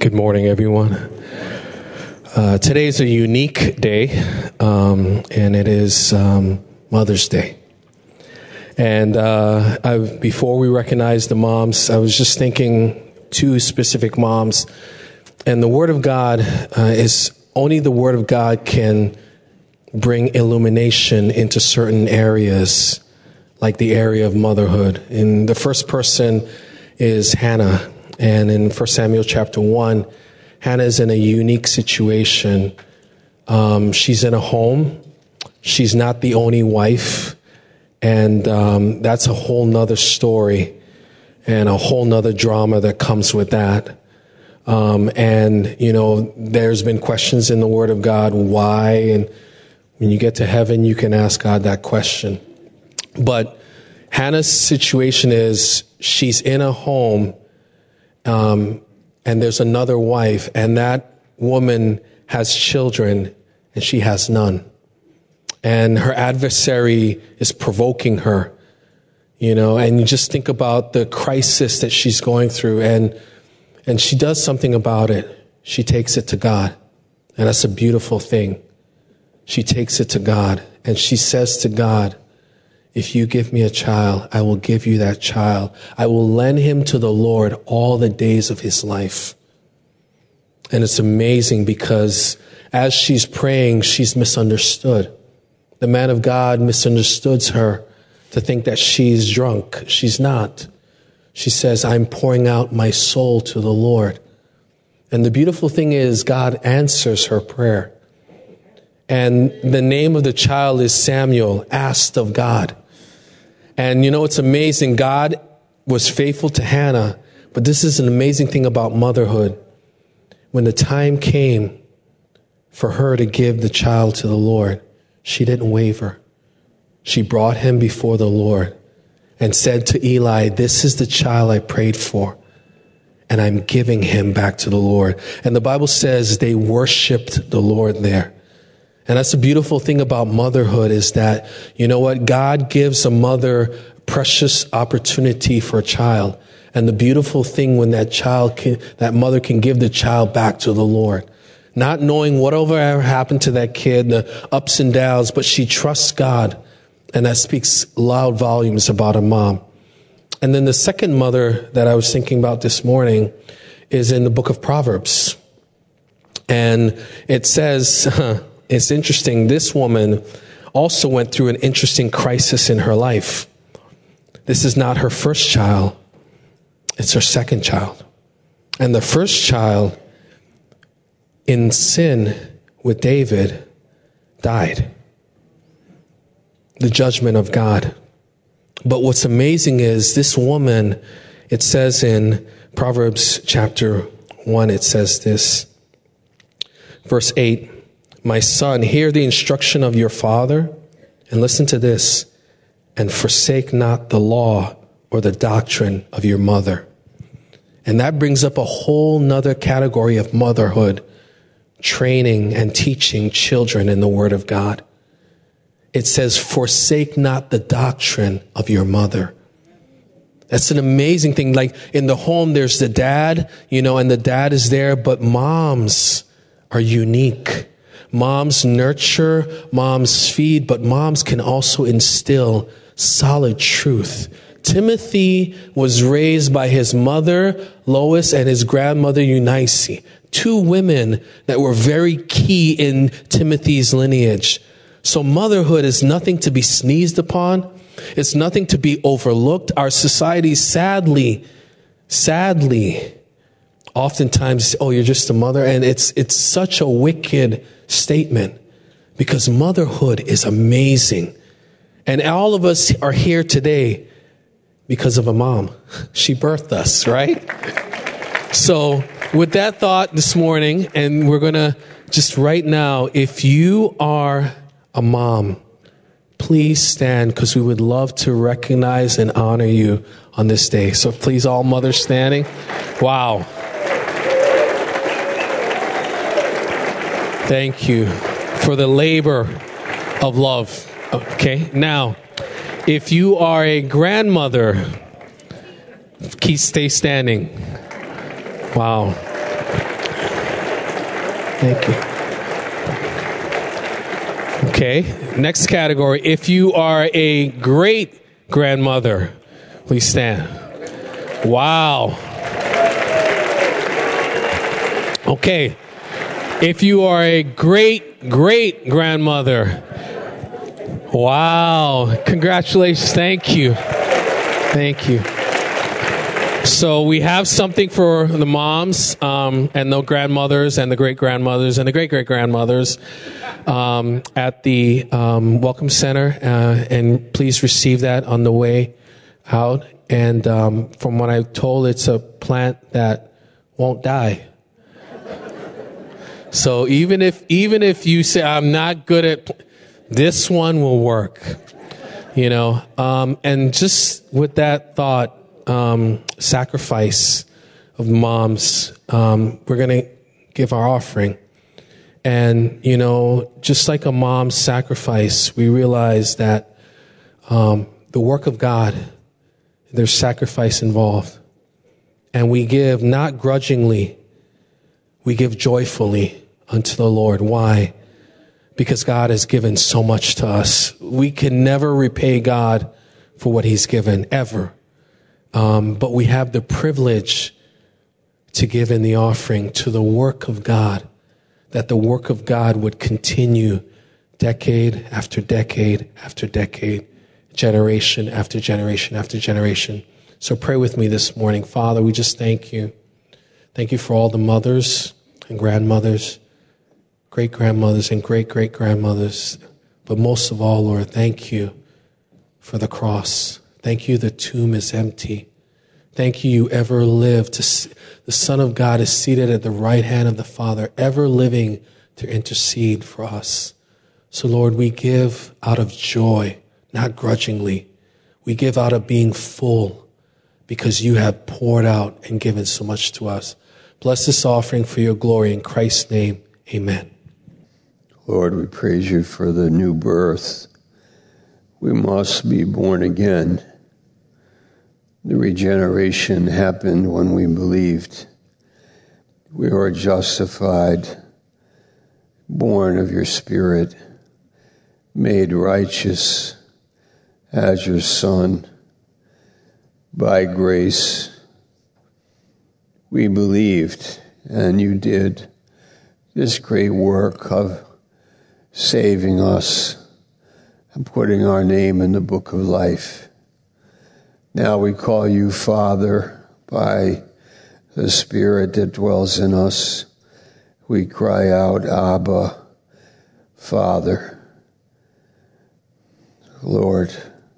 Good morning, everyone. Today is a unique day, and it is Mother's Day. And before we recognize the moms, I was just thinking two specific moms. And the Word of God is only the Word of God can bring illumination into certain areas, like the area of motherhood. And the first person is Hannah. And in 1 Samuel chapter 1, Hannah is in a unique situation. She's in a home. She's not the only wife. And that's a whole nother story and a whole nother drama that comes with that. And, you know, there's been questions in the Word of God, why? And when you get to heaven, you can ask God that question. But Hannah's situation is she's in a home, and there's another wife, and that woman has children, and she has none. And her adversary is provoking her, you know, and you just think about the crisis that she's going through, and she does something about it. She takes it to God, and that's a beautiful thing. She takes it to God, and she says to God, if you give me a child, I will give you that child. I will lend him to the Lord all the days of his life. And it's amazing because as she's praying, she's misunderstood. The man of God misunderstood her to think that she's drunk. She's not. She says, I'm pouring out my soul to the Lord. And the beautiful thing is God answers her prayer. And the name of the child is Samuel, asked of God. And you know, it's amazing. God was faithful to Hannah, but this is an amazing thing about motherhood. When the time came for her to give the child to the Lord, she didn't waver. She brought him before the Lord and said to Eli, this is the child I prayed for, and I'm giving him back to the Lord. And the Bible says they worshiped the Lord there. And that's the beautiful thing about motherhood is that, you know what? God gives a mother precious opportunity for a child. And the beautiful thing when that mother can give the child back to the Lord. Not knowing whatever ever happened to that kid, the ups and downs, but she trusts God. And that speaks loud volumes about a mom. And then the second mother that I was thinking about this morning is in the book of Proverbs. And it says, it's interesting, this woman also went through an interesting crisis in her life. This is not her first child. It's her second child. And the first child, in sin with David, died. The judgment of God. But what's amazing is this woman, it says in Proverbs chapter 1, it says this, verse 8, my son, hear the instruction of your father, and listen to this, and forsake not the law or the doctrine of your mother. And that brings up a whole nother category of motherhood, training and teaching children in the Word of God. It says, forsake not the doctrine of your mother. That's an amazing thing. Like in the home, there's the dad, you know, and the dad is there, but moms are unique. Moms nurture, moms feed, but moms can also instill solid truth. Timothy was raised by his mother, Lois, and his grandmother, Eunice, two women that were very key in Timothy's lineage. So motherhood is nothing to be sneezed upon. It's nothing to be overlooked. Our society, sadly, oftentimes, oh, you're just a mother. And it's such a wicked statement because motherhood is amazing. And all of us are here today because of a mom. She birthed us, right? So with that thought this morning, and we're going to just right now, if you are a mom, please stand because we would love to recognize and honor you on this day. So please, all mothers standing. Wow. Thank you for the labor of love. Okay, now, if you are a grandmother, stay standing. Wow. Thank you. Okay, next category. If you are a great grandmother, please stand. Wow. Okay. If you are a great grandmother, wow. Congratulations. Thank you. Thank you. So we have something for the moms and the grandmothers and the great-grandmothers and the great-great-grandmothers at the Welcome Center. And please receive that on the way out. And from what I'm told, it's a plant that won't die. So even if you say, I'm not good at, this one will work. You know, and just with that thought, sacrifice of moms, we're going to give our offering. And, you know, just like a mom's sacrifice, we realize that the work of God, there's sacrifice involved. And we give not grudgingly, we give joyfully unto the Lord. Why? Because God has given so much to us. We can never repay God for what he's given, ever. But we have the privilege to give in the offering to the work of God, that the work of God would continue decade after decade after decade, generation after generation after generation. So pray with me this morning. Father, we just thank you. Thank you for all the mothers and grandmothers, great-grandmothers and great-great-grandmothers. But most of all, Lord, thank you for the cross. Thank you the tomb is empty. Thank you ever live. The Son of God is seated at the right hand of the Father, ever living to intercede for us. So, Lord, we give out of joy, not grudgingly. We give out of being full because you have poured out and given so much to us. Bless this offering for your glory. In Christ's name, amen. Lord, we praise you for the new birth. We must be born again. The regeneration happened when we believed. We are justified, born of your Spirit, made righteous as your Son. By grace, we believed, and you did this great work of saving us and putting our name in the book of life. Now we call you Father by the Spirit that dwells in us. We cry out, Abba, Father. Lord,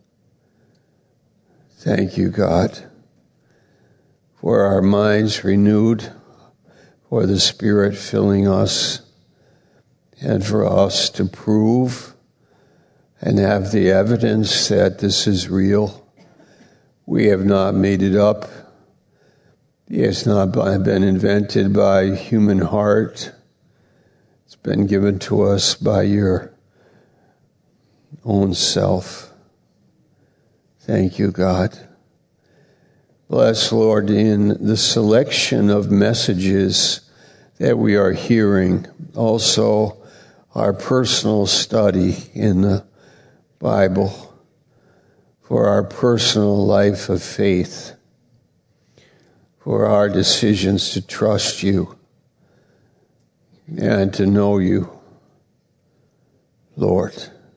thank you, God, for our minds renewed, for the Spirit filling us, and for us to prove and have the evidence that this is real. We have not made it up. It's not been invented by human heart. It's been given to us by your own self. Thank you, God. Bless, Lord, in the selection of messages that we are hearing, also our personal study in the Bible, for our personal life of faith, for our decisions to trust you and to know you, Lord.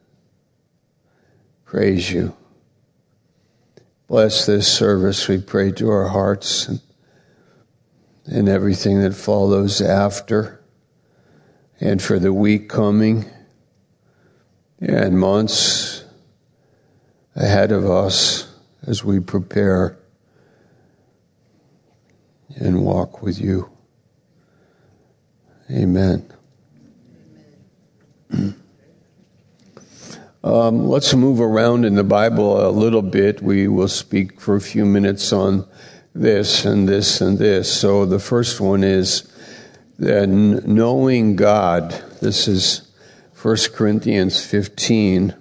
Praise you. Bless this service, we pray, to our hearts and everything that follows after, and for the week coming and months ahead of us as we prepare and walk with you. Amen. Let's move around in the Bible a little bit. We will speak for a few minutes on this and this and this. So the first one is that knowing God. This is 1 Corinthians 15.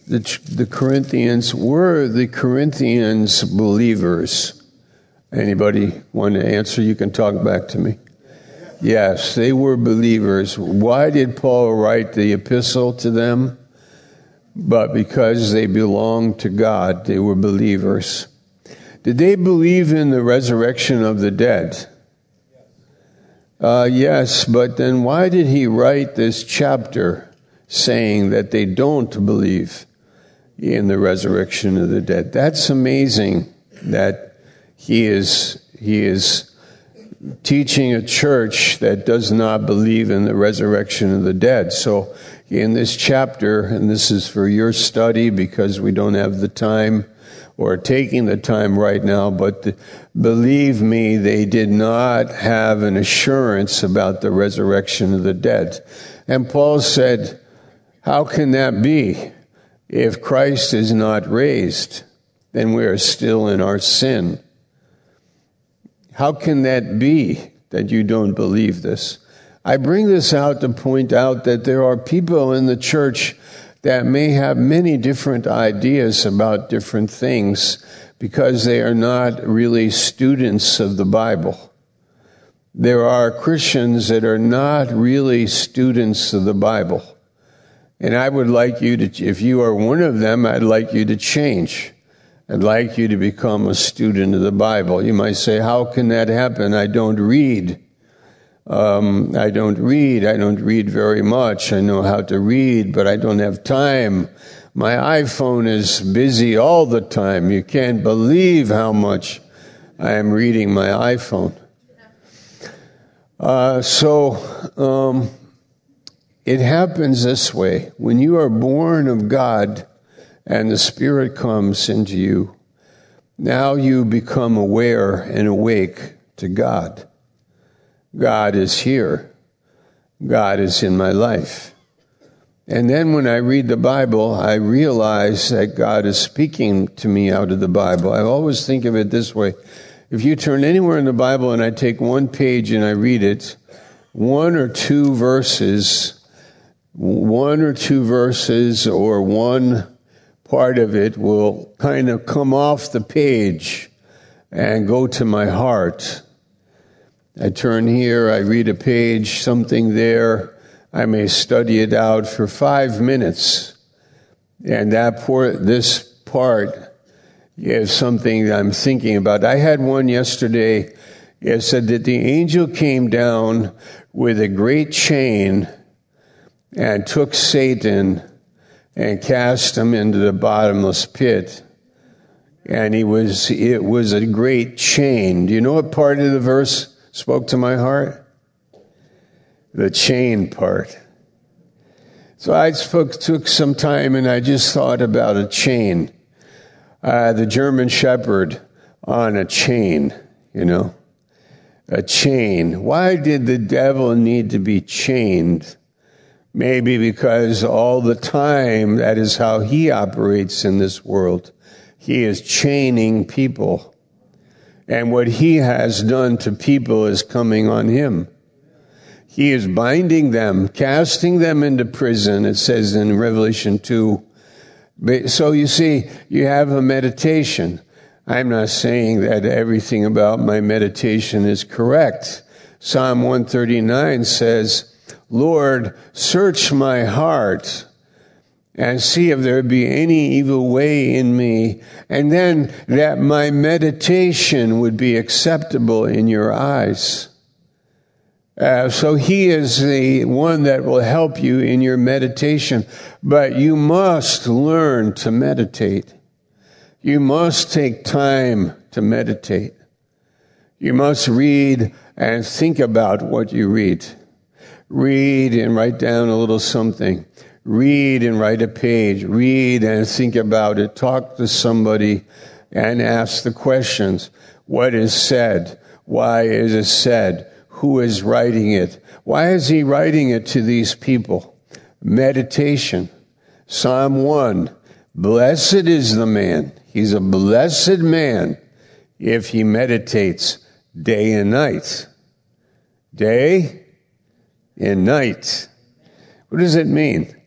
the Corinthians, were the Corinthians believers? Anybody want to answer? You can talk back to me. Yes, they were believers. Why did Paul write the epistle to them? But because they belonged to God, they were believers. Did they believe in the resurrection of the dead? Yes, but then why did he write this chapter saying that they don't believe in the resurrection of the dead? That's amazing that he is teaching a church that does not believe in the resurrection of the dead. So in this chapter, and this is for your study because we don't have the time or taking the time right now, but believe me, they did not have an assurance about the resurrection of the dead. And Paul said, how can that be? If Christ is not raised, then we are still in our sin. How can that be that you don't believe this? I bring this out to point out that there are people in the church that may have many different ideas about different things because they are not really students of the Bible. There are Christians that are not really students of the Bible. And I would like you to, if you are one of them, I'd like you to change. I'd like you to become a student of the Bible. You might say, how can that happen? I don't read. I don't read very much. I know how to read, but I don't have time. My iPhone is busy all the time. You can't believe how much I am reading my iPhone. It happens this way. When you are born of God and the Spirit comes into you, now you become aware and awake to God. God is here. God is in my life. And then when I read the Bible, I realize that God is speaking to me out of the Bible. I always think of it this way. If you turn anywhere in the Bible and I take one page and I read it, one or two verses or one part of it will kind of come off the page and go to my heart. I turn here, I read a page, something there. I may study it out for 5 minutes. And this part is something that I'm thinking about. I had one yesterday. It said that the angel came down with a great chain and took Satan and cast him into the bottomless pit. And it was a great chain. Do you know what part of the verse spoke to my heart? The chain part. So I took some time and I just thought about a chain. The German Shepherd on a chain, a chain. Why did the devil need to be chained? Maybe because all the time that is how he operates in this world. He is chaining people. And what he has done to people is coming on him. He is binding them, casting them into prison, it says in Revelation 2. So you see, you have a meditation. I'm not saying that everything about my meditation is correct. Psalm 139 says, Lord, search my heart and see if there be any evil way in me, and then that my meditation would be acceptable in your eyes. So he is the one that will help you in your meditation, but you must learn to meditate. You must take time to meditate. You must read and think about what you read. Read and write down a little something. Read and write a page. Read and think about it. Talk to somebody and ask the questions. What is said? Why is it said? Who is writing it? Why is he writing it to these people? Meditation. Psalm 1. Blessed is the man. He's a blessed man if he meditates day and night. Day and night. What does it mean?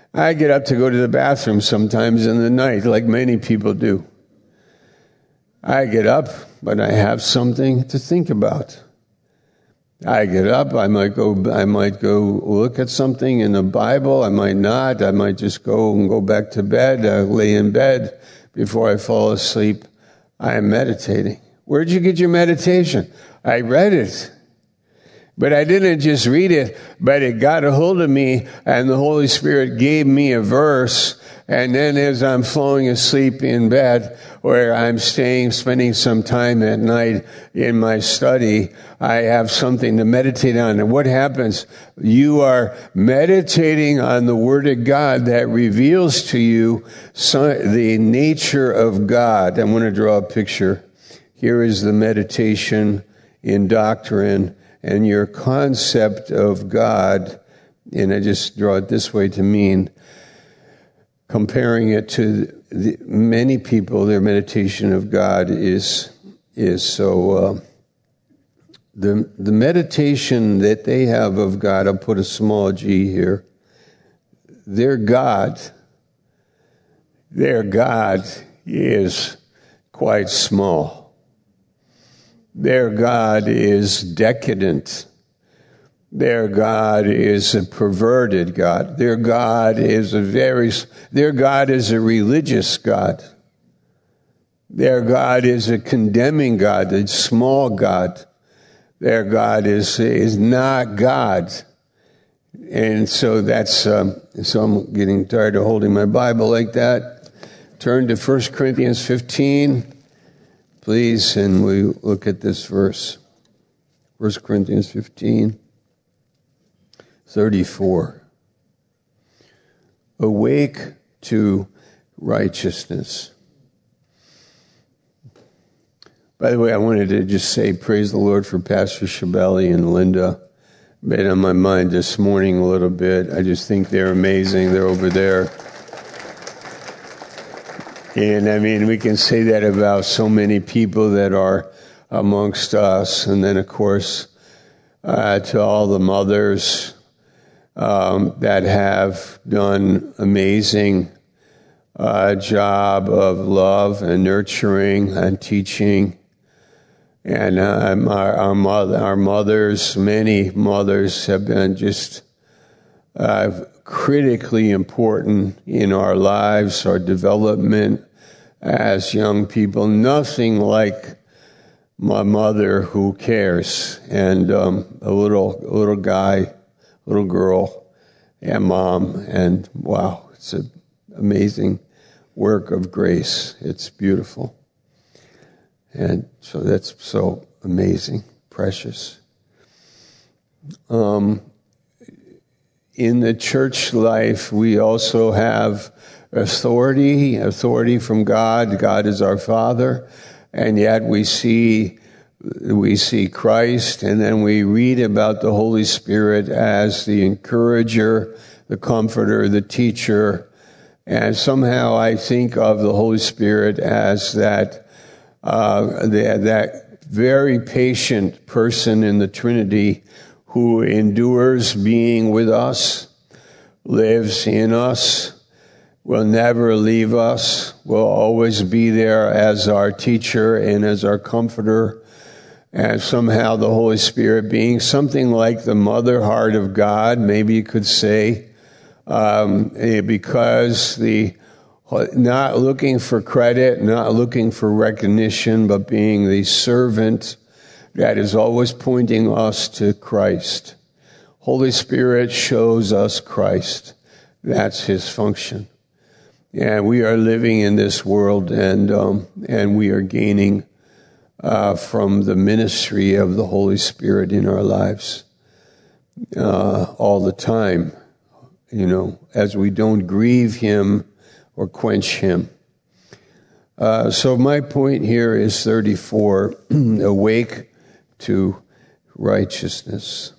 I get up to go to the bathroom sometimes in the night, like many people do. I get up, but I have something to think about. I get up, I might go look at something in the Bible, I might not, I might just go back to bed, lay in bed before I fall asleep. I am meditating. Where'd you get your meditation? I read it. But I didn't just read it, but it got a hold of me, and the Holy Spirit gave me a verse. And then as I'm falling asleep in bed, where I'm spending some time at night in my study, I have something to meditate on. And what happens? You are meditating on the Word of God that reveals to you the nature of God. I want to draw a picture. Here is the meditation in doctrine and your concept of God, and I just draw it this way to mean, comparing it to many people, their meditation of God is so, the meditation that they have of God, I'll put a small g here, their God is quite small. Their God is decadent. Their God is a perverted God. Their God is a religious God. Their God is a condemning God, a small God. Their God is not God. And so so I'm getting tired of holding my Bible like that. Turn to 1 Corinthians 15. Please, and we look at this verse, 1 Corinthians 15, 34. Awake to righteousness. By the way, I wanted to just say praise the Lord for Pastor Shabeli and Linda. Been on my mind this morning a little bit. I just think they're amazing. They're over there. And I mean, we can say that about so many people that are amongst us. And then, of course, to all the mothers that have done amazing job of love and nurturing and teaching. And our mothers, many mothers have been just critically important in our lives, our development as young people. Nothing like my mother who cares, and a little guy, little girl, and mom, and wow, it's an amazing work of grace. It's beautiful. And so that's so amazing, precious. In the church life, we also have authority from God. God is our Father, and yet we see Christ, and then we read about the Holy Spirit as the encourager, the comforter, the teacher, and somehow I think of the Holy Spirit as that very patient person in the Trinity who endures being with us, lives in us, will never leave us, will always be there as our teacher and as our comforter. And somehow the Holy Spirit being something like the mother heart of God, maybe you could say, because not looking for credit, not looking for recognition, but being the servant that is always pointing us to Christ. Holy Spirit shows us Christ. That's his function. And we are living in this world, and we are gaining from the ministry of the Holy Spirit in our lives all the time, as we don't grieve him or quench him. So my point here is 34, awake to righteousness.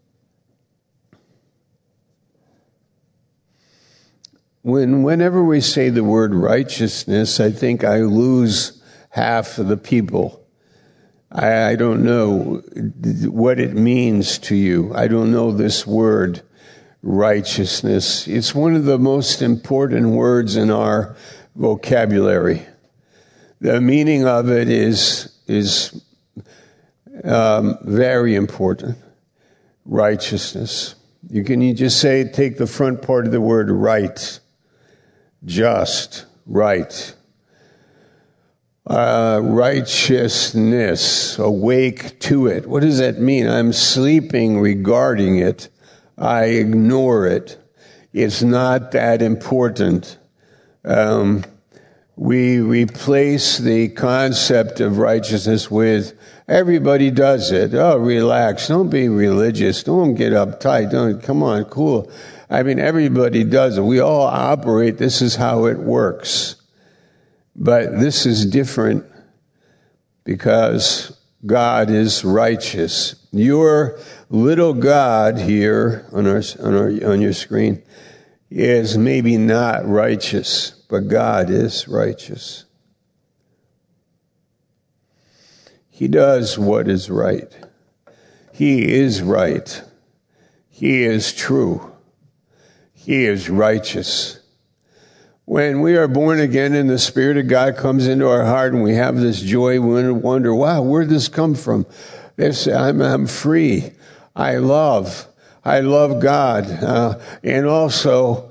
Whenever we say the word righteousness, I think I lose half of the people. I don't know what it means to you. I don't know this word righteousness. It's one of the most important words in our vocabulary. The meaning of it is very important. Righteousness. You just say, take the front part of the word right. Just, right. Righteousness, awake to it. What does that mean? I'm sleeping regarding it. I ignore it. It's not that important. We replace the concept of righteousness with everybody does it. Oh, relax. Don't be religious. Don't get uptight. Come on, cool. I mean, everybody does it. We all operate. This is how it works. But this is different because God is righteous. Your little God here on your screen is maybe not righteous, but God is righteous. He does what is right. He is right. He is true. He is righteous. When we are born again and the Spirit of God comes into our heart and we have this joy, we wonder, wow, where did this come from? I'm free. I love God. And also,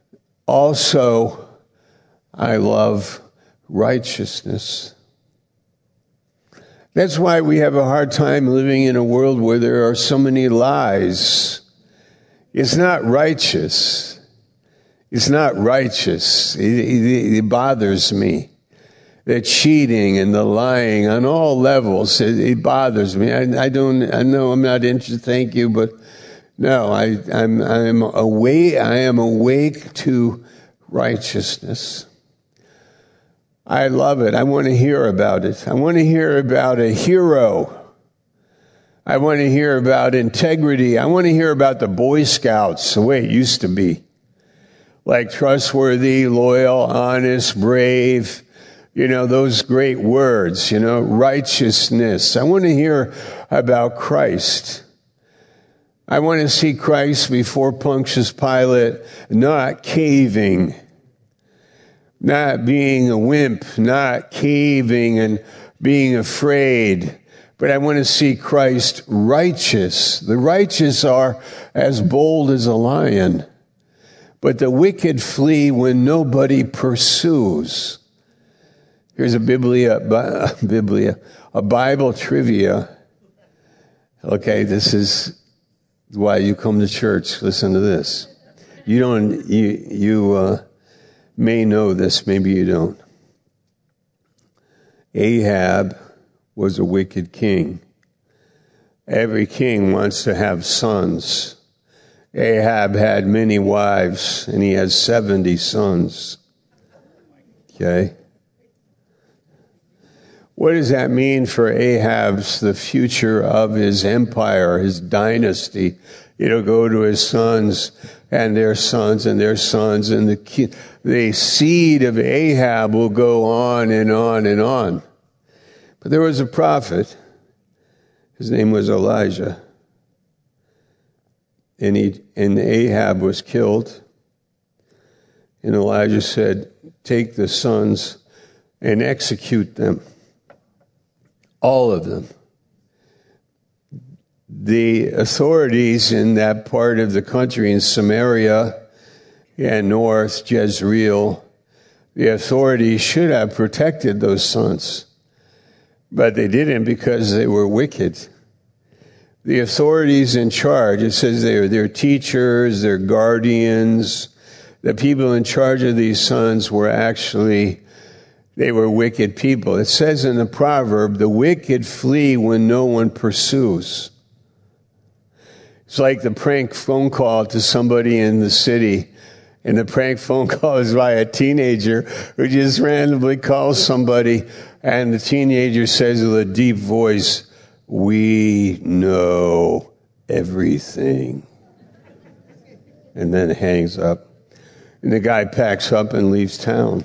I love righteousness. That's why we have a hard time living in a world where there are so many lies. It's not righteous. It's not righteous. It bothers me. The cheating and the lying on all levels, it bothers me. I know I'm not interested, thank you, but no, I'm awake to righteousness. I love it. I want to hear about it. I want to hear about a hero. I want to hear about integrity. I want to hear about the Boy Scouts, the way it used to be. Like trustworthy, loyal, honest, brave, those great words, righteousness. I want to hear about Christ. I want to see Christ before Pontius Pilate, not caving, not being a wimp, not caving and being afraid. But I want to see Christ righteous. The righteous are as bold as a lion. But the wicked flee when nobody pursues. Here's a Bible trivia. Okay, this is why you come to church. Listen to this. You may know this, maybe you don't. Ahab was a wicked king. Every king wants to have sons. Ahab had many wives, and he has 70 sons. Okay? What does that mean for the future of his empire, his dynasty? It'll go to his sons and their sons and their sons, and the seed of Ahab will go on and on and on. But there was a prophet. His name was Elijah. And Ahab was killed. And Elijah said, take the sons and execute them. All of them. The authorities in that part of the country, in Samaria and north, Jezreel, the authorities should have protected those sons. But they didn't because they were wicked. The authorities in charge, it says they're teachers, they're guardians. The people in charge of these sons were they were wicked people. It says in the proverb, the wicked flee when no one pursues. It's like the prank phone call to somebody in the city. And the prank phone call is by a teenager who just randomly calls somebody. And the teenager says with a deep voice, we know everything. And then hangs up. And the guy packs up and leaves town.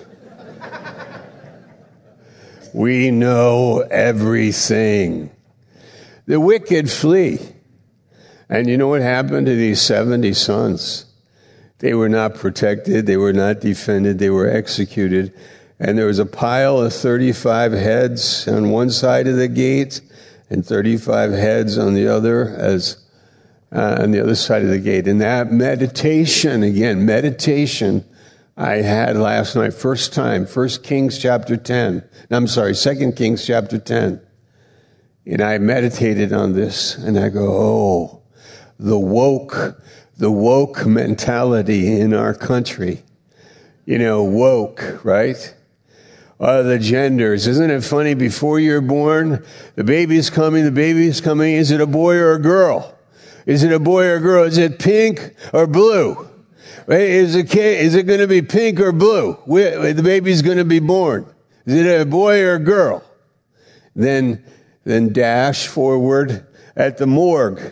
We know everything. The wicked flee. And you know what happened to these 70 sons? They were not protected. They were not defended. They were executed. And there was a pile of 35 heads on one side of the gate and 35 heads on the other on the other side of the gate. And that meditation I had last night, first time, 2 Kings chapter 10. And I meditated on this and I go, oh, the woke mentality in our country. Woke, right? The genders. Isn't it funny? Before you're born, the baby's coming. Is it a boy or a girl? Is it a boy or a girl? Is it pink or blue? Right? Is it going to be pink or blue? The baby's going to be born. Is it a boy or a girl? Then dash forward at the morgue.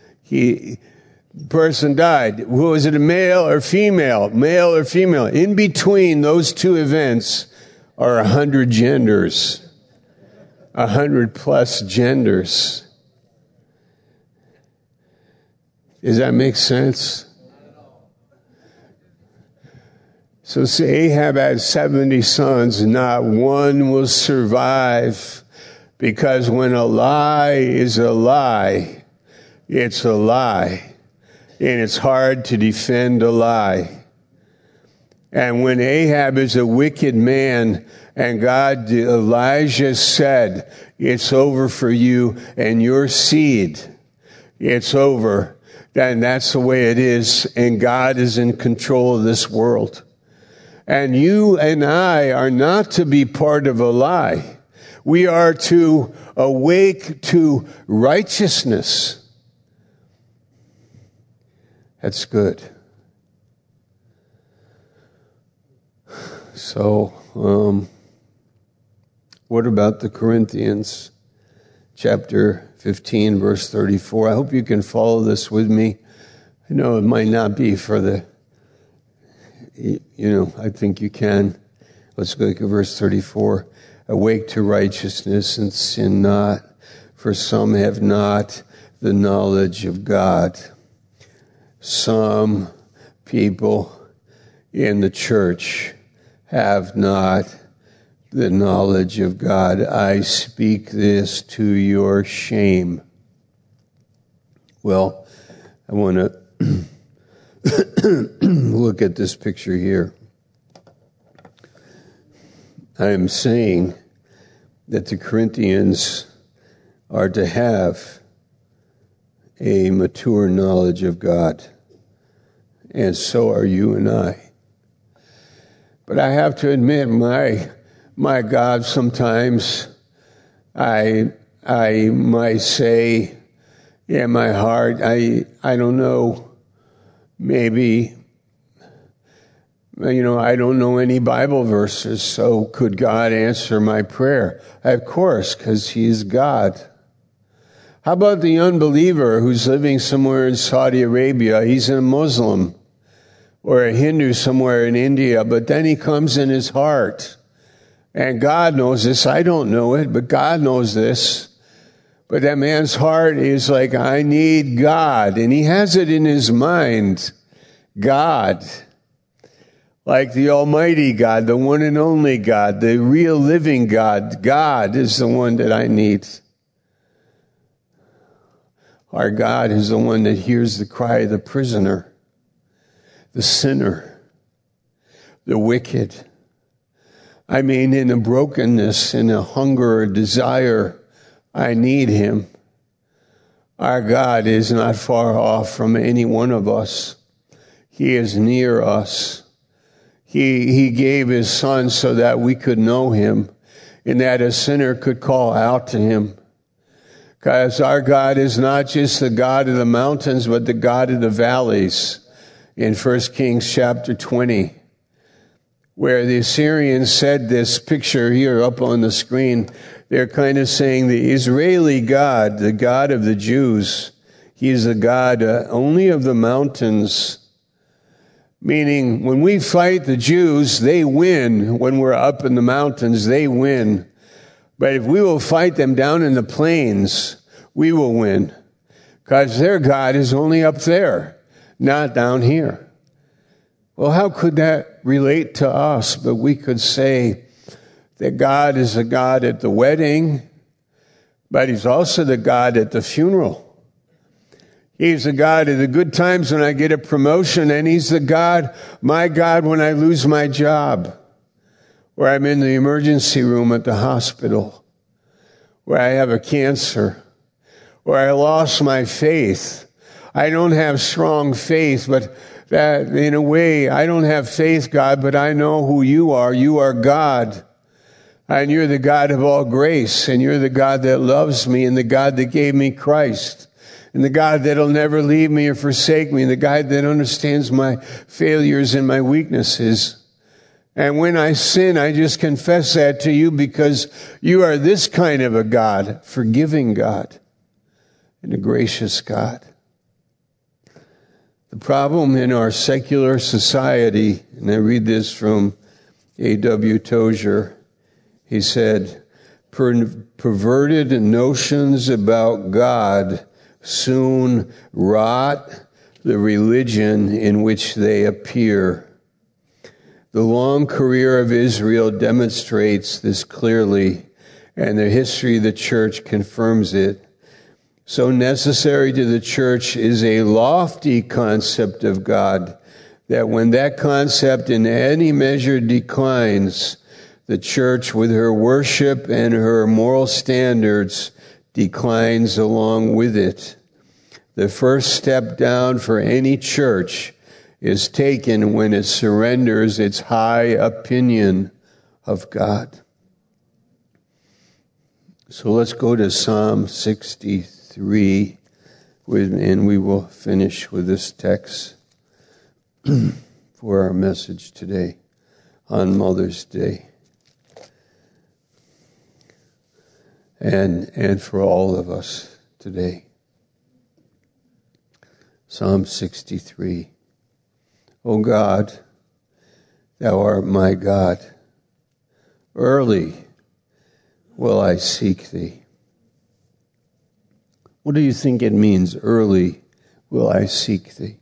Person died. Was it a male or female? Male or female? In between those two events are 100 genders. 100 plus genders. Does that make sense? So say Ahab had 70 sons, not one will survive, because when a lie is a lie, it's a lie, and it's hard to defend a lie. And when Ahab is a wicked man, and Elijah said, it's over for you and your seed, it's over, then that's the way it is, and God is in control of this world. And you and I are not to be part of a lie. We are to awake to righteousness. That's good. So, what about the Corinthians? Chapter 15, verse 34. I hope you can follow this with me. I know it might not be for the... I think you can. Let's go to verse 34. Awake to righteousness and sin not, for some have not the knowledge of God. Some people in the church have not the knowledge of God. I speak this to your shame. Well, I want to look at this picture here. I am saying that the Corinthians are to have a mature knowledge of God, and so are you and I. But I have to admit, my God, sometimes I might say in my heart, I don't know, maybe, I don't know any Bible verses, so could God answer my prayer? Of course, because He's God. How about the unbeliever who's living somewhere in Saudi Arabia? He's a Muslim or a Hindu somewhere in India, but then he comes in his heart. And God knows this. I don't know it, but God knows this. But that man's heart is like, I need God. And he has it in his mind. God. Like the Almighty God, the one and only God, the real living God. God is the one that I need. Our God is the one that hears the cry of the prisoner, the sinner, the wicked. I mean, in a brokenness, in a hunger, a desire, I need Him. Our God is not far off from any one of us. He is near us. He gave His Son so that we could know Him and that a sinner could call out to Him. Because our God is not just the God of the mountains, but the God of the valleys. In 1 Kings chapter 20, where the Assyrians said this picture here up on the screen, they're kind of saying the Israeli God, the God of the Jews, He's the God only of the mountains. Meaning, when we fight the Jews, they win. When we're up in the mountains, they win. But if we will fight them down in the plains, we will win. because their God is only up there, not down here. Well, how could that relate to us? But we could say that God is a God at the wedding, but he's also the God at the funeral. He's the God of the good times when I get a promotion, and he's the God, my God, when I lose my job, where I'm in the emergency room at the hospital, where I have a cancer, where I lost my faith. I don't have strong faith, but that in a way, I don't have faith, God, but I know who you are. You are God. And you're the God of all grace, and you're the God that loves me, and the God that gave me Christ, and the God that'll never leave me or forsake me, and the God that understands my failures and my weaknesses. And when I sin, I just confess that to you because you are this kind of a God, forgiving God, and a gracious God. The problem in our secular society, and I read this from A.W. Tozer, he said, perverted notions about God soon rot the religion in which they appear. The long career of Israel demonstrates this clearly, and the history of the church confirms it. So necessary to the church is a lofty concept of God, that when that concept in any measure declines, the church with her worship and her moral standards declines along with it. The first step down for any church is taken when it surrenders its high opinion of God. So let's go to Psalm 63, and we will finish with this text for our message today on Mother's Day. And for all of us today. Psalm 63. O God, thou art my God. Early will I seek thee. What do you think it means, early will I seek thee?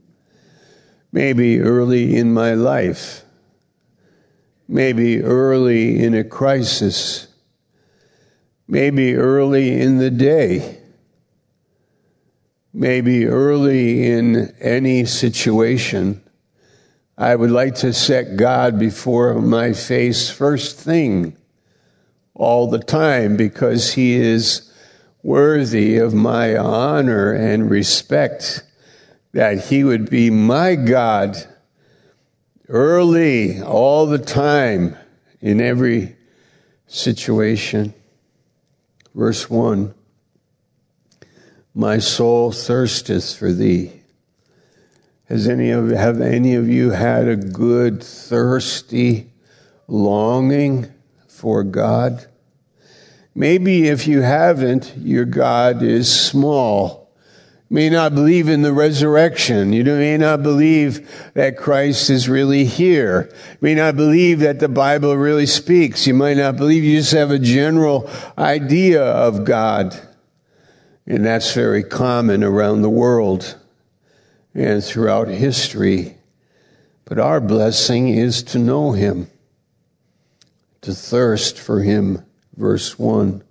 Maybe early in my life. Maybe early in a crisis. Maybe early in the day. Maybe early in any situation. I would like to set God before my face first thing all the time because he is worthy of my honor and respect, that he would be my God early all the time in every situation. Verse 1, my soul thirsteth for thee. Have any of you had a good, thirsty longing for God? Maybe if you haven't, your God is small. You may not believe in the resurrection. You may not believe that Christ is really here. You may not believe that the Bible really speaks. You might not believe, you just have a general idea of God. And that's very common around the world and throughout history. But our blessing is to know him, to thirst for him. Verse 1.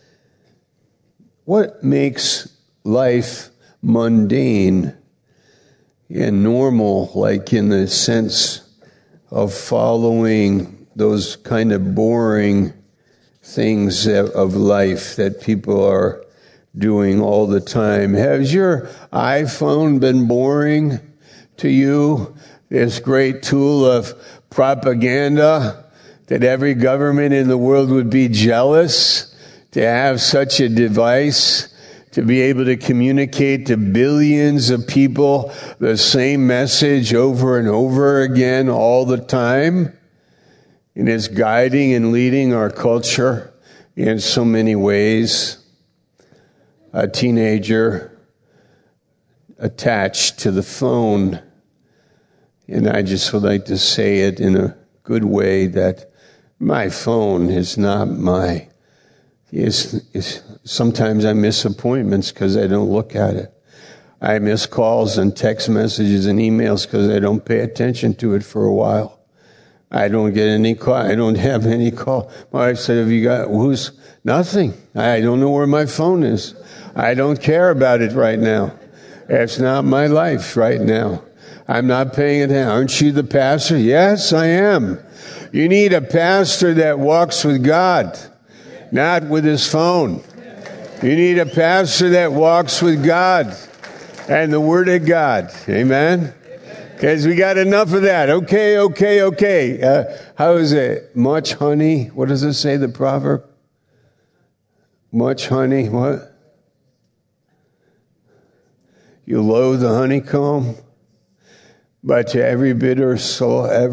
What makes life mundane and normal, like in the sense of following those kind of boring things of life that people are doing all the time? Has your iPhone been boring to you? This great tool of propaganda that every government in the world would be jealous to have such a device, to be able to communicate to billions of people the same message over and over again all the time. And it's guiding and leading our culture in so many ways. A teenager attached to the phone. And I just would like to say it in a good way that my phone is not Sometimes I miss appointments because I don't look at it. I miss calls and text messages and emails because I don't pay attention to it for a while. I don't get any call. I don't have any call. My wife said, have you got, nothing. I don't know where my phone is. I don't care about it right now. It's not my life right now. I'm not paying attention. Aren't you the pastor? Yes, I am. You need a pastor that walks with God, not with his phone. You need a pastor that walks with God and the Word of God. Amen? Because we got enough of that. Okay. How is it? Much honey. What does it say, the proverb? Much honey, what? You loathe the honeycomb. But to every bitter soul, to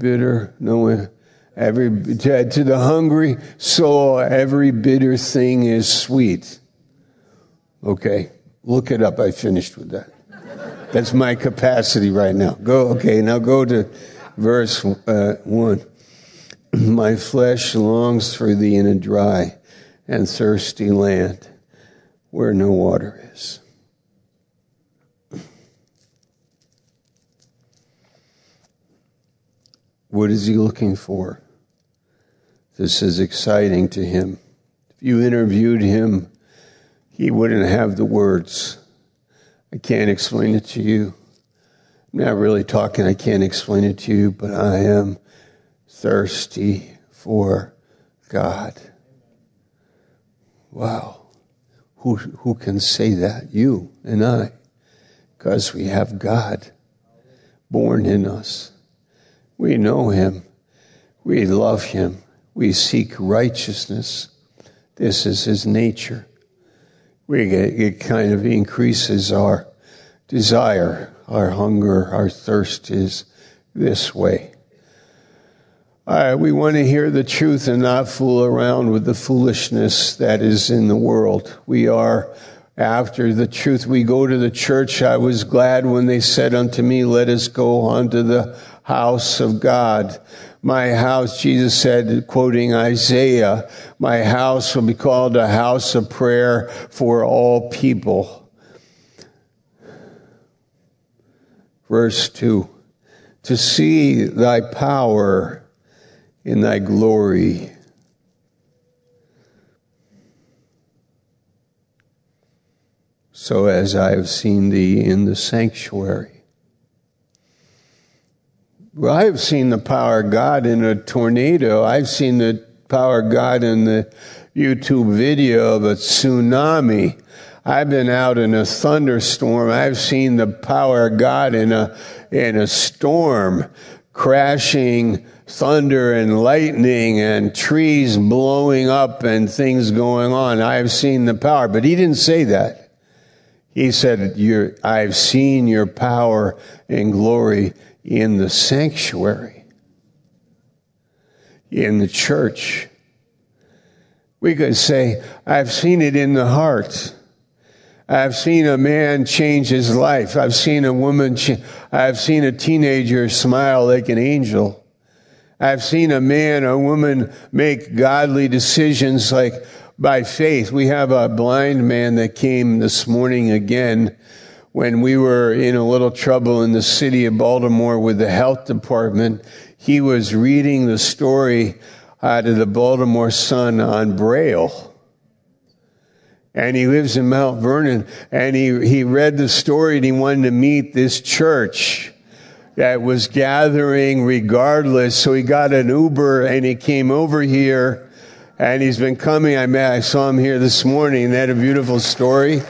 the hungry soul, every bitter thing is sweet. Okay, look it up. I finished with that. That's my capacity right now. Now go to verse 1. My flesh longs for thee in a dry and thirsty land where no water is. What is he looking for? This is exciting to him. If you interviewed him, he wouldn't have the words. I can't explain it to you. I'm not really talking, I can't explain it to you, but I am thirsty for God. Wow. Who can say that? You and I. Because we have God born in us. We know him. We love him. We seek righteousness. This is his nature. It kind of increases our desire, our hunger, our thirst is this way. We want to hear the truth and not fool around with the foolishness that is in the world. We are after the truth. We go to the church. I was glad when they said unto me, let us go unto the house of God. My house, Jesus said, quoting Isaiah, my house will be called a house of prayer for all people. Verse 2, to see thy power in thy glory. So as I have seen thee in the sanctuary. Well, I've seen the power of God in a tornado. I've seen the power of God in the YouTube video of a tsunami. I've been out in a thunderstorm. I've seen the power of God in a storm, crashing thunder and lightning and trees blowing up and things going on. I've seen the power. But he didn't say that. He said, I've seen your power and glory in the sanctuary, in the church. We could say, I've seen it in the heart. I've seen a man change his life. I've seen a woman, I've seen a teenager smile like an angel. I've seen a man, a woman make godly decisions like by faith. We have a blind man that came this morning again when we were in a little trouble in the city of Baltimore with the health department. He was reading the story out of the Baltimore Sun on Braille. And he lives in Mount Vernon. And he read the story and he wanted to meet this church that was gathering regardless. So he got an Uber and he came over here. And he's been coming. I saw him here this morning. They had a beautiful story.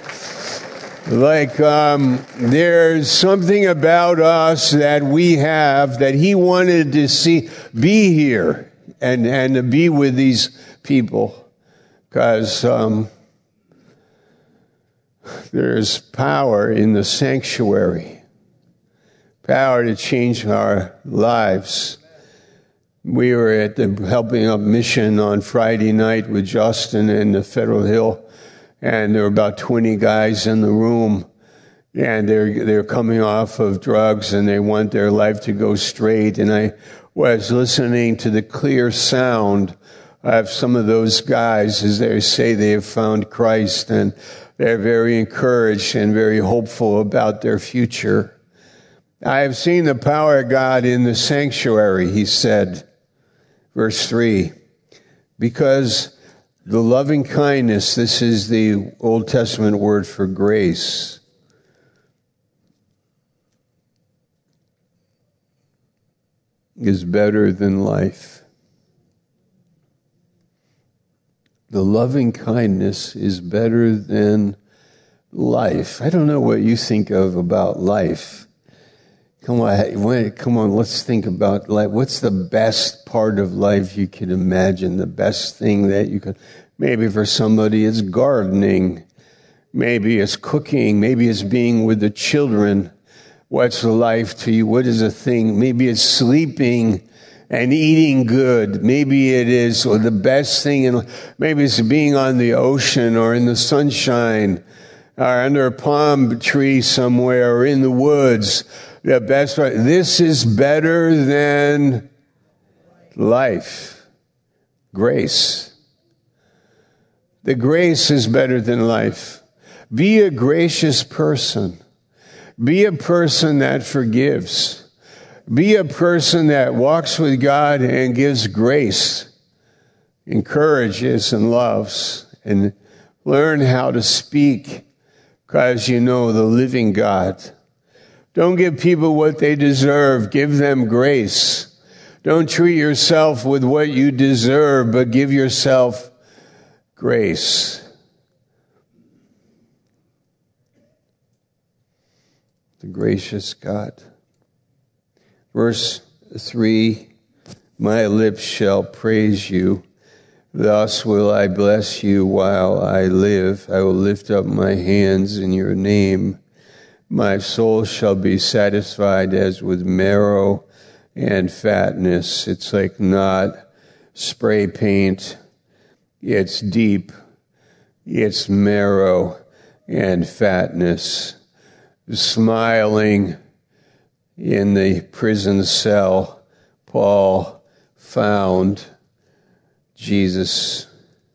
There's something about us that we have that he wanted to be here and to be with these people. Because there's power in the sanctuary. Power to change our lives. We were at the Helping Up mission on Friday night with Justin and the Federal Hill. And there were about 20 guys in the room, and they're coming off of drugs, and they want their life to go straight. And I was listening to the clear sound I have some of those guys, as they say, they have found Christ, and they're very encouraged and very hopeful about their future. I have seen the power of God in the sanctuary, he said, verse 3, because the loving kindness, this is the Old Testament word for grace, is better than life. The loving kindness is better than life. I don't know what you think of about life. Come on, let's think about life. What's the best part of life you could imagine? The best thing that you could, maybe for somebody it's gardening. Maybe it's cooking. Maybe it's being with the children. What's life to you? What is a thing? Maybe it's sleeping and eating good. Maybe it is the best thing. And maybe it's being on the ocean or in the sunshine or under a palm tree somewhere or in the woods. The best. This is better than life. Grace. The grace is better than life. Be a gracious person. Be a person that forgives. Be a person that walks with God and gives grace, encourages and loves, and learn how to speak because you know the living God. Don't give people what they deserve. Give them grace. Don't treat yourself with what you deserve, but give yourself grace. The gracious God. Verse 3, my lips shall praise you. Thus will I bless you while I live. I will lift up my hands in your name. My soul shall be satisfied as with marrow and fatness. It's like not spray paint. It's deep. It's marrow and fatness. Smiling in the prison cell, Paul found Jesus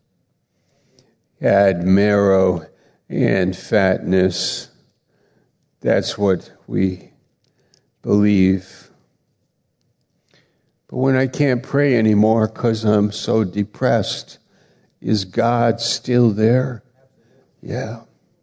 had marrow and fatness. That's what we believe. But when I can't pray anymore because I'm so depressed, is God still there? Yeah.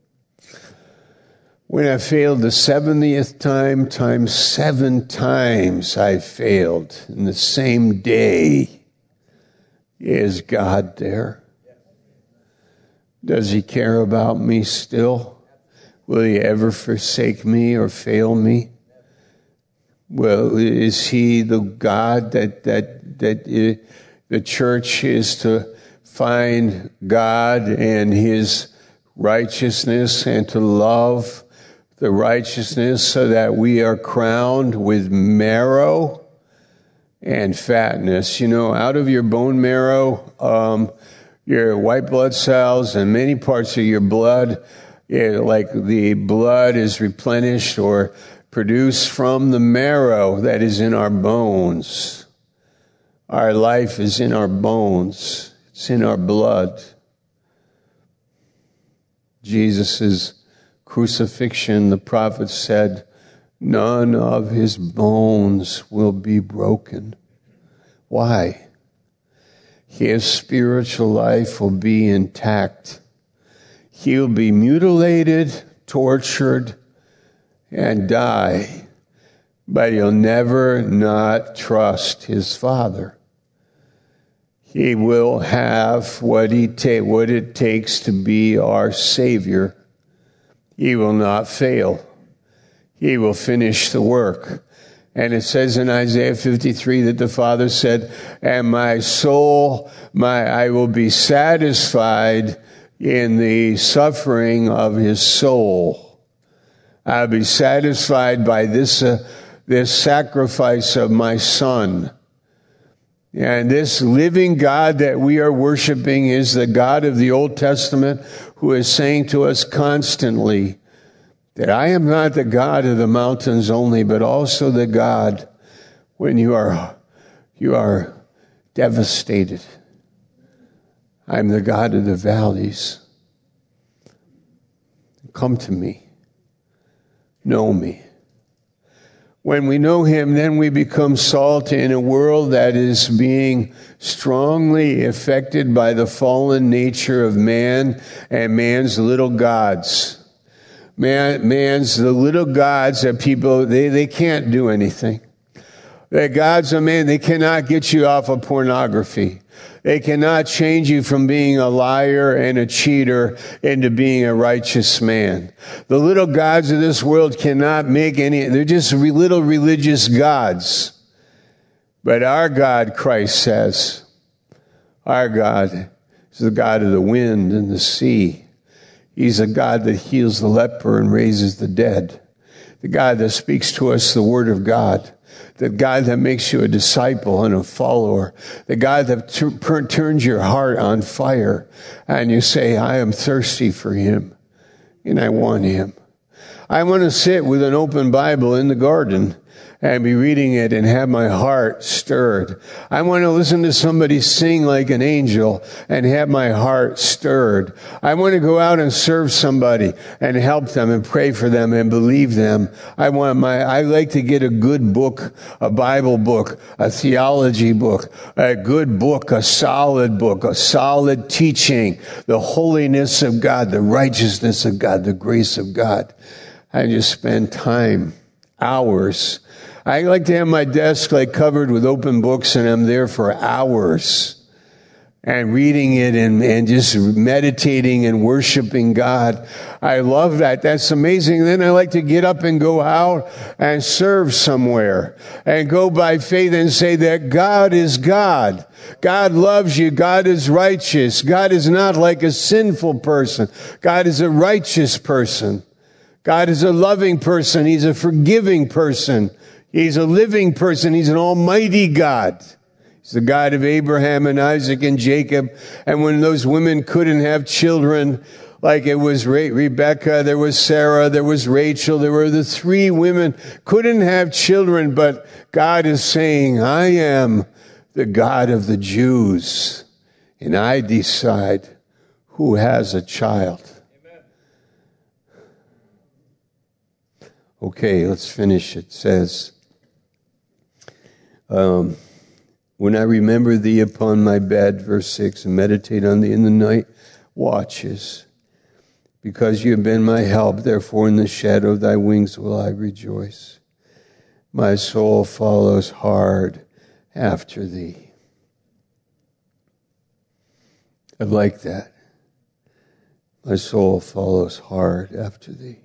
When I failed the 70th time, times 7 times I failed in the same day, is God there? Does he care about me still? Will he ever forsake me or fail me? Well, is he the God that the church is to find God and his righteousness and to love the righteousness so that we are crowned with marrow and fatness? You know, out of your bone marrow, your white blood cells and many parts of your blood, like the blood is replenished or produced from the marrow that is in our bones. Our life is in our bones. It's in our blood. Jesus' crucifixion, the prophet said, none of his bones will be broken. Why? His spiritual life will be intact. He'll be mutilated, tortured, and die, but he'll never not trust his Father. He will have what it takes to be our Savior. He will not fail. He will finish the work. And it says in Isaiah 53 that the Father said, and my soul, I will be satisfied in the suffering of his soul. I'll be satisfied by this sacrifice of my Son. And this living God that we are worshiping is the God of the Old Testament who is saying to us constantly that I am not the God of the mountains only, but also the God when you are devastated. I'm the God of the valleys. Come to me. Know me. When we know him, then we become salt in a world that is being strongly affected by the fallen nature of man and man's little gods. Man's the little gods that people, they can't do anything. The gods of man, they cannot get you off of pornography. They cannot change you from being a liar and a cheater into being a righteous man. The little gods of this world cannot make any, they're just little religious gods. But our God, Christ says, our God is the God of the wind and the sea. He's a God that heals the leper and raises the dead. The God that speaks to us the word of God. The God that makes you a disciple and a follower. The God that turns your heart on fire and you say, I am thirsty for him and I want him. I want to sit with an open Bible in the garden and be reading it and have my heart stirred. I want to listen to somebody sing like an angel and have my heart stirred. I want to go out and serve somebody and help them and pray for them and believe them. I like to get a good book, a Bible book, a theology book, a good book, a solid teaching, the holiness of God, the righteousness of God, the grace of God. I just spend time, hours. I like to have my desk covered with open books and I'm there for hours and reading it and just meditating and worshiping God. I love that. That's amazing. Then I like to get up and go out and serve somewhere and go by faith and say that God is God. God loves you. God is righteous. God is not like a sinful person. God is a righteous person. God is a loving person. He's a forgiving person. He's a living person. He's an almighty God. He's the God of Abraham and Isaac and Jacob. And when those women couldn't have children, like it was Rebecca, there was Sarah, there was Rachel, there were the three women, couldn't have children, but God is saying, I am the God of the Jews, and I decide who has a child. Okay, let's finish. It says, when I remember thee upon my bed, verse 6, and meditate on thee in the night watches, because you have been my help, therefore in the shadow of thy wings will I rejoice. My soul follows hard after thee. I like that. My soul follows hard after thee.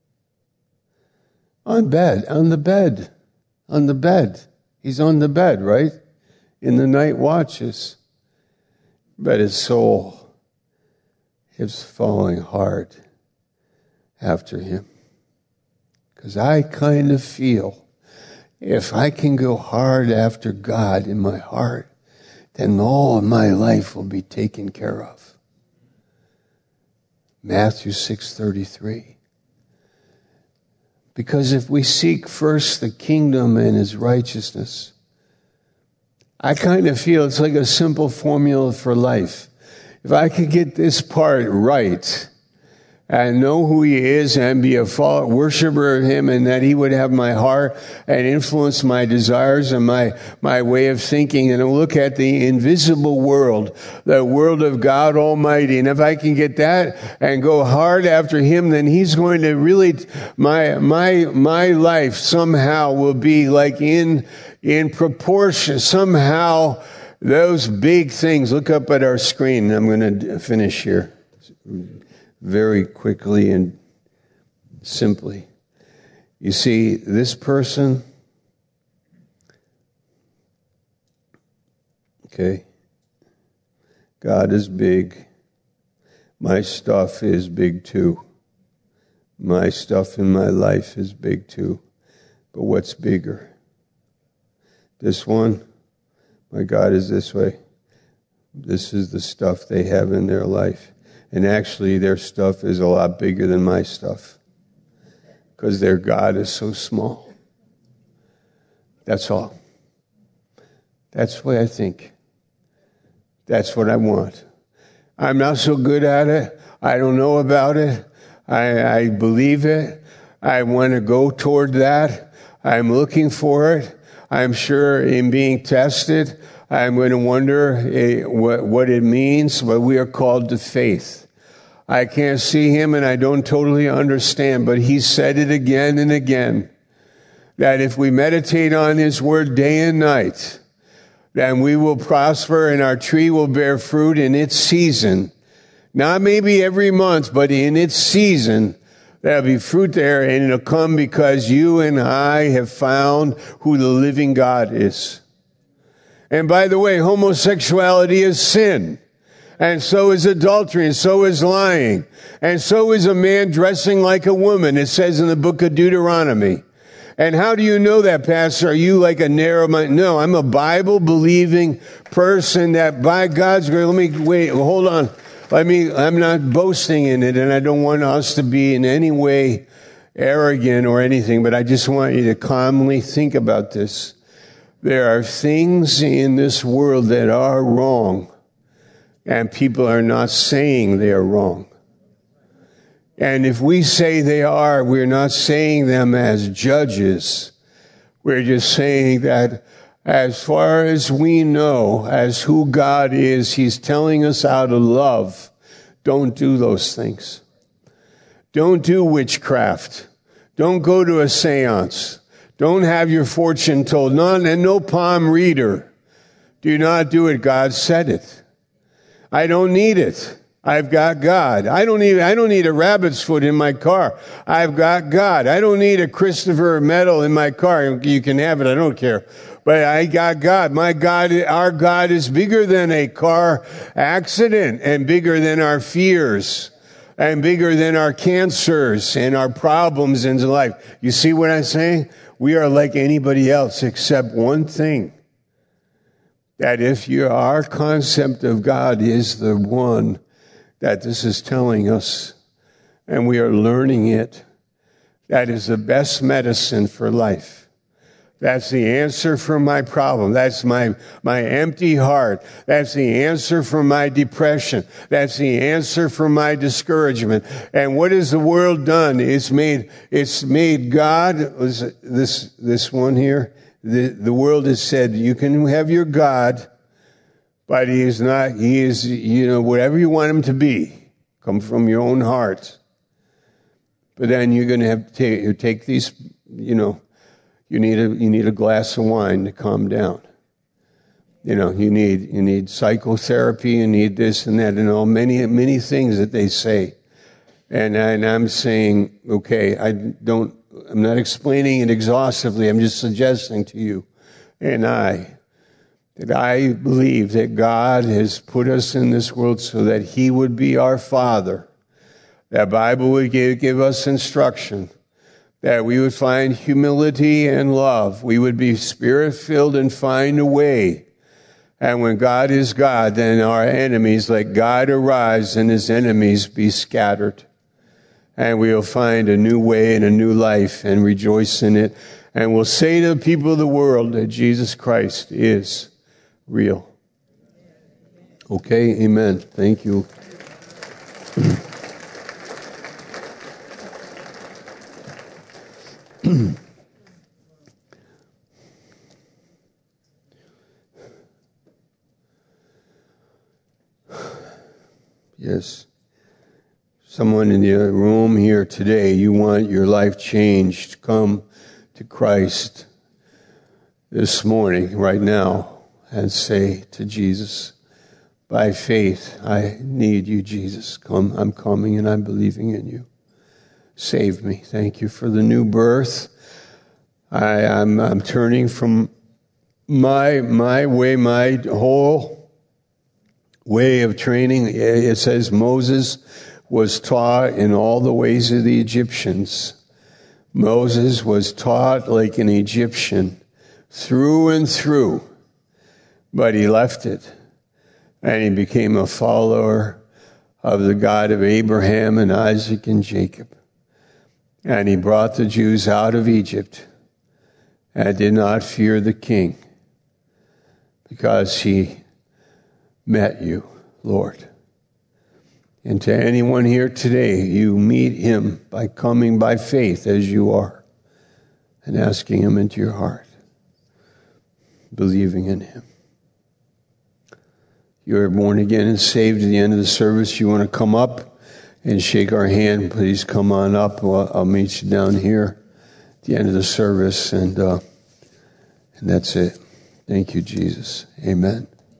On the bed. He's on the bed, right? In the night watches. But his soul is following hard after him. Because I kind of feel if I can go hard after God in my heart, then all of my life will be taken care of. Matthew 6:33. Because if we seek first the kingdom and his righteousness, I kind of feel it's like a simple formula for life. If I could get this part right and know who he is and be a worshiper of him and that he would have my heart and influence my desires and my way of thinking and look at the invisible world, the world of God Almighty. And if I can get that and go hard after him, then he's going to really, my life somehow will be like in proportion, somehow those big things. Look up at our screen. I'm going to finish here very quickly and simply. You see, this person, okay, God is big. My stuff is big too. My stuff in my life is big too. But what's bigger? This one, my God is this way. This is the stuff they have in their life. And actually, their stuff is a lot bigger than my stuff. Because their God is so small. That's all. That's the way I think. That's what I want. I'm not so good at it. I don't know about it. I believe it. I want to go toward that. I'm looking for it. I'm sure in being tested, I'm going to wonder what it means, but we are called to faith. I can't see him and I don't totally understand, but he said it again and again, that if we meditate on his word day and night, then we will prosper and our tree will bear fruit in its season. Not maybe every month, but in its season, there'll be fruit there, and it'll come because you and I have found who the living God is. And by the way, homosexuality is sin. And so is adultery, and so is lying. And so is a man dressing like a woman, it says in the book of Deuteronomy. And how do you know that, Pastor? Are you like a narrow mind? No, I'm a Bible-believing person that by God's grace, hold on. I'm not boasting in it, and I don't want us to be in any way arrogant or anything, but I just want you to calmly think about this. There are things in this world that are wrong, and people are not saying they are wrong. And if we say they are, we're not saying them as judges. We're just saying that as far as we know, as who God is, he's telling us out of love, don't do those things. Don't do witchcraft. Don't go to a seance. Don't have your fortune told. No palm reader. Do not do it. God said it. I don't need it. I've got God. I don't need a rabbit's foot in my car. I've got God. I don't need a Christopher medal in my car. You can have it. I don't care. But I got God. My God, our God is bigger than a car accident and bigger than our fears and bigger than our cancers and our problems in life. You see what I'm saying? We are like anybody else except one thing. That if our concept of God is the one that this is telling us, and we are learning it, that is the best medicine for life. That's the answer for my problem. That's my empty heart. That's the answer for my depression. That's the answer for my discouragement. And what has the world done? It's made God, this one here, the world has said, you can have your God, but he is, whatever you want him to be, come from your own heart. But then you're going to have to take these, you need a glass of wine to calm down. You need psychotherapy, you need this and that, and all many things that they say. And I'm saying, okay, I'm not explaining it exhaustively. I'm just suggesting to you that I believe that God has put us in this world so that he would be our Father. That Bible would give us instruction. That we would find humility and love. We would be spirit-filled and find a way. And when God is God, then our enemies, let God arise and his enemies be scattered. And we'll find a new way and a new life and rejoice in it. And we'll say to the people of the world that Jesus Christ is real. Okay, amen. Thank you. Yes. Someone in the room here today, you want your life changed. Come to Christ this morning, right now, and say to Jesus, by faith, I need you, Jesus. Come, I'm coming and I'm believing in you. Save me. Thank you for the new birth. I'm turning from my way, my whole way of training. It says Moses was taught in all the ways of the Egyptians. Moses was taught like an Egyptian through and through, but he left it and he became a follower of the God of Abraham and Isaac and Jacob. And he brought the Jews out of Egypt and did not fear the king because he met you, Lord. And to anyone here today, you meet him by coming by faith as you are and asking him into your heart, believing in him. You're born again and saved at the end of the service. You want to come up and shake our hand, please come on up. I'll meet you down here at the end of the service, and that's it. Thank you, Jesus. Amen.